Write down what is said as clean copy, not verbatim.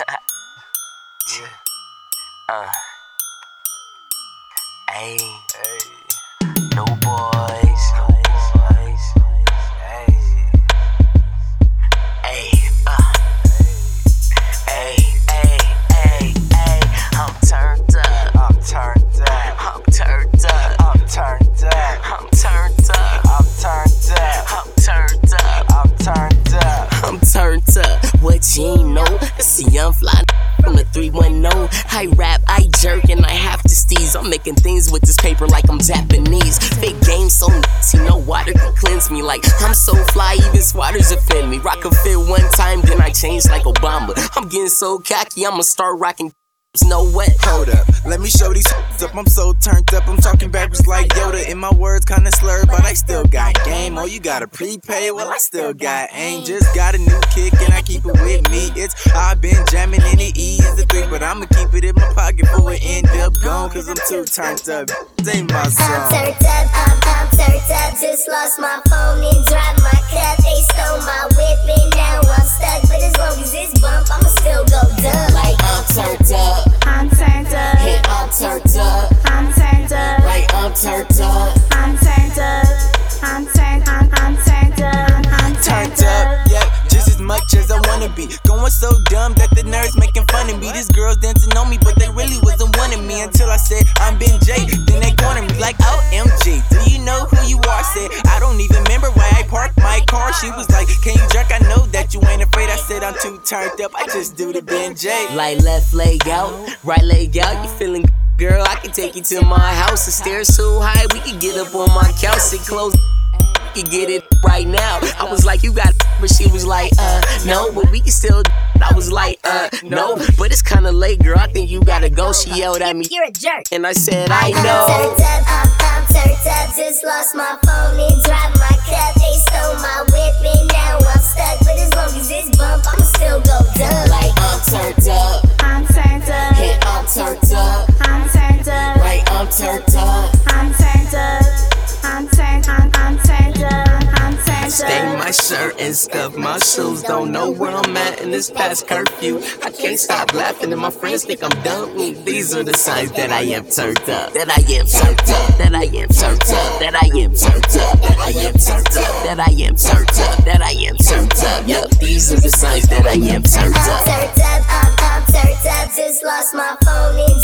Yeah. Hey. No boys. Hey. I'm turned up. I'm turned up. I'm turned up. I'm turned up. I'm turned up. I'm turned up. I'm turned up. I'm turned up. I'm turned up. What you ain't know? It's a young fly from the 310. I rap, I jerk, and I have to steez. I'm making things with this paper like I'm Japanese. Fake game so nuts, you know water can cleanse me. Like I'm so fly, even swatters offend me. Rock a fit one time, then I change like Obama. I'm getting so cocky, I'ma start rocking. No way. Hold up, let me show these up. I'm so turned up, I'm talking backwards like Yoda. And my words kinda slurred, but I still got game. Oh, you gotta prepay, well I still got aim. Just got a new kick and I keep it with me. I've been jamming in the E is the 3, but I'ma keep it in my pocket before it end up gone. Cause I'm too turned up, sing my song. I'm turned up, I'm turned up. Just lost my phone and dropped my cup. They stole my whip and now I'm stuck. But as long as it's bump, I'ma still go dumb. Like I'm turned up. I'm turned up. Yeah, I'm turned up. I'm turned up. Like I'm turned up. I'm turned up. I'm turned up. I'm Turned up, yep, just as much as I wanna be. Going so dumb that the nerds making fun of me. These girls dancing on me, but they really wasn't wanting me. Until I said, I'm Ben J, then they cornered me like, OMG, do you know who you are? Said, I don't even remember why I parked my car. She was like, can you jerk? I know that you ain't afraid. I said, I'm too turned up, I just do the Ben J. Like left leg out, right leg out, you feeling girl, I can take you to my house. The stairs so high, we can get up on my couch. Sit close, we can get it right now. I was like, you got it, but she was like, no, but we can still. I was like, no, but it's kinda late, girl, I think you gotta go. She yelled at me, you're a jerk. and I said, I know. I'm turned up, just lost my phone and dropped my cup. They stole my whip and now I'm stuck. But as long as it's bump, I'ma still go dumb. Like I'm turned up. I'm turned up. Yeah, I'm turned up. I'm turned up. Like I'm turned up. I'm turned up. I'm turned up. I'm turned up. Stain my shirt and stuff my shoes. Don't know where I'm at in this past curfew. I can't stop laughing and my friends think I'm dumb. These are the signs that I am turned up. That I am turned up. That I am turned up. That I am turned up. That I am turned up. That I am turned up. That I am turned up. Yup, these are the signs that I am turned up. I'm turned up. Just lost my phone and